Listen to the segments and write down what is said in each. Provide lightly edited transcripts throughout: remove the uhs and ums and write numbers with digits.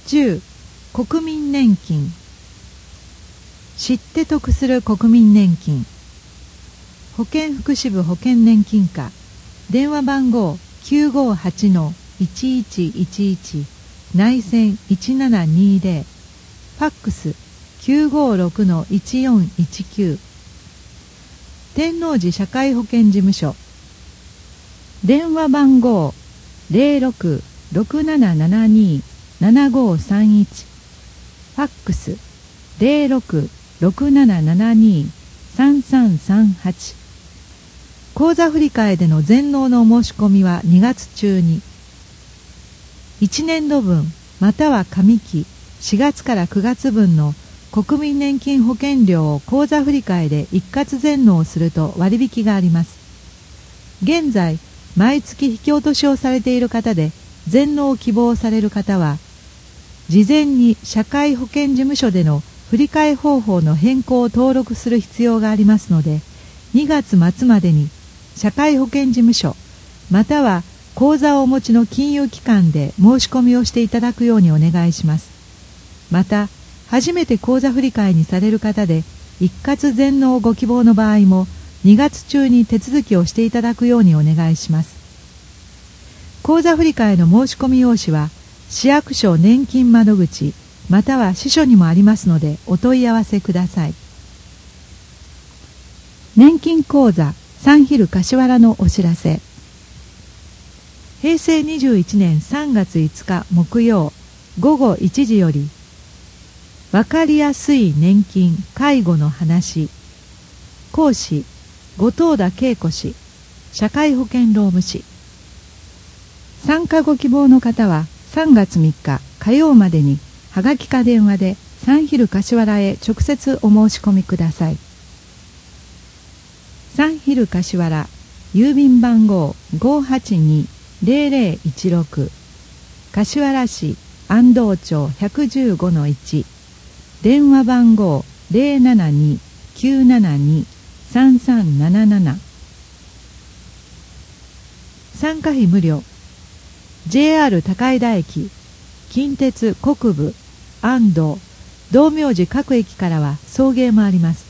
10、国民年金。知って得する国民年金。保健福祉部保険年金課、電話番号 958-1111 内線1720、ファックス 956-1419。天王寺社会保険事務所、電話番号 06-6772-7531、ファックス 06-6772-3338。口座振替での全納の申し込みは2月中に。1年度分または上期4月から9月分の国民年金保険料を口座振替で一括全納すると割引があります。現在毎月引き落としをされている方で全納を希望される方は、事前に社会保険事務所での振替方法の変更を登録する必要がありますので、2月末までに社会保険事務所または口座をお持ちの金融機関で申し込みをしていただくようにお願いします。また、初めて口座振替にされる方で一括全納をご希望の場合も2月中に手続きをしていただくようにお願いします。口座振替の申し込み用紙は市役所年金窓口または支所にもありますのでお問い合わせください。年金口座サンヒル柏原のお知らせ。平成21年3月5日木曜午後1時より、わかりやすい年金介護の話、講師後藤田恵子氏、社会保険労務士。参加ご希望の方は3月3日火曜までにはがきか電話でサンヒル柏原へ直接お申し込みください。サンヒル柏原、郵便番号 582-0016、柏原市安藤町 115-1、電話番号 072-972-3377。参加費無料。JR 高井田駅、近鉄国部、安藤、道明寺各駅からは送迎もあります。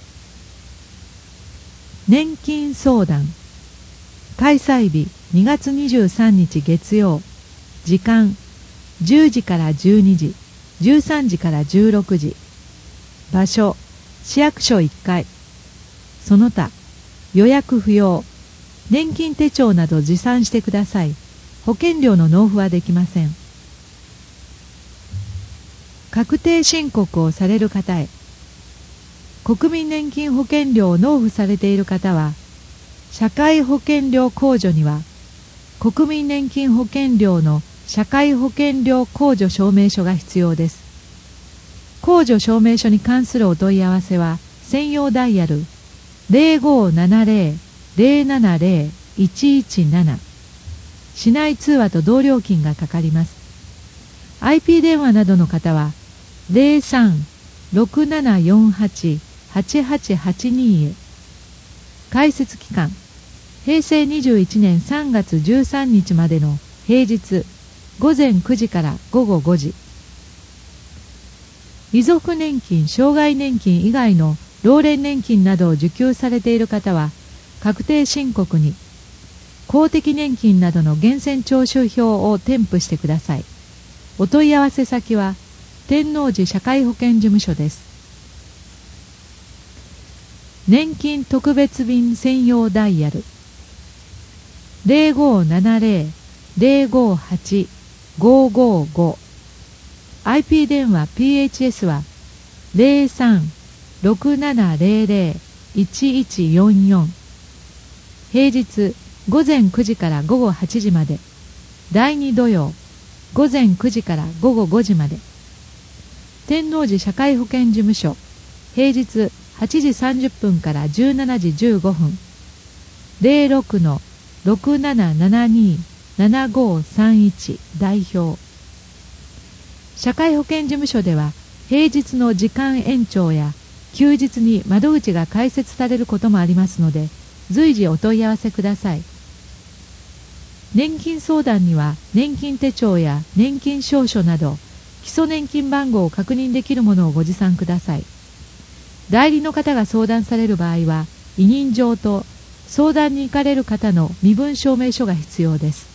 年金相談。開催日2月23日月曜。時間10時から12時、13時から16時。場所市役所1階。その他予約不要。年金手帳など持参してください。保険料の納付はできません。確定申告をされる方へ。国民年金保険料を納付されている方は、社会保険料控除には国民年金保険料の社会保険料控除証明書が必要です。控除証明書に関するお問い合わせは専用ダイヤル 0570-070-117。市内通話と同料金がかかります。IP 電話などの方は 03-6748-8882 へ。開設期間平成21年3月13日までの平日午前9時から午後5時。遺族年金、障害年金以外の老年年金などを受給されている方は確定申告に公的年金などの源泉徴収票を添付してください。お問い合わせ先は天王寺社会保険事務所です。年金特別便専用ダイヤル 0570-058-555。 IP 電話 PHS は 03-6700-1144。 平日午前9時から午後8時まで。第2土曜午前9時から午後5時まで。天王寺社会保険事務所、平日8時30分から17時15分。06-6772-7531 代表。社会保険事務所では平日の時間延長や休日に窓口が開設されることもありますので、随時お問い合わせください。年金相談には年金手帳や年金証書など基礎年金番号を確認できるものをご持参ください。代理の方が相談される場合は、委任状と相談に行かれる方の身分証明書が必要です。